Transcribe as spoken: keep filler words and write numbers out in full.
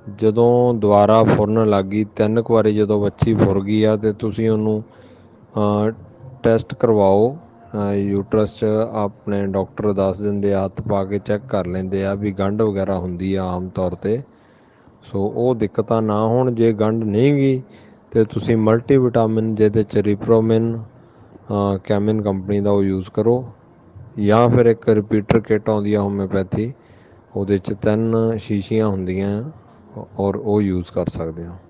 ਜਦੋਂ ਦੁਬਾਰਾ ਫੁਰਨ ਲੱਗ ਗਈ, ਤਿੰਨ ਕੁ ਵਾਰੀ ਜਦੋਂ ਵੱਛੀ ਫੁਰ ਗਈ ਆ ਅਤੇ ਤੁਸੀਂ ਉਹਨੂੰ ਟੈਸਟ ਕਰਵਾਓ। ਯੂਟਰਸ 'ਚ ਆਪਣੇ ਡਾਕਟਰ ਦੱਸ ਦਿੰਦੇ ਆ, ਹੱਥ ਪਾ ਕੇ ਚੈੱਕ ਕਰ ਲੈਂਦੇ ਆ ਵੀ ਗੰਢ ਵਗੈਰਾ ਹੁੰਦੀ ਆ ਆਮ ਤੌਰ 'ਤੇ। ਸੋ ਉਹ ਦਿੱਕਤਾਂ ਨਾ ਹੋਣ। ਜੇ ਗੰਢ ਨਹੀਂ ਗਈ ਅਤੇ ਤੁਸੀਂ ਮਲਟੀਵਿਟਾਮਿਨ ਜਿਹਦੇ 'ਚ ਰਿਪਰੋਮਿਨ ਕੈਮਿਨ ਕੰਪਨੀ ਦਾ ਉਹ ਯੂਜ਼ ਕਰੋ, ਜਾਂ ਫਿਰ ਇੱਕ ਰਿਪੀਟਰ ਕਿੱਟ ਆਉਂਦੀ ਆ ਹੋਮਿਓਪੈਥੀ, ਉਹਦੇ 'ਚ ਤਿੰਨ ਸ਼ੀਸ਼ੀਆਂ ਹੁੰਦੀਆਂ ਔਰ ਉਹ ਯੂਜ਼ ਕਰ ਸਕਦੇ ਹੋ।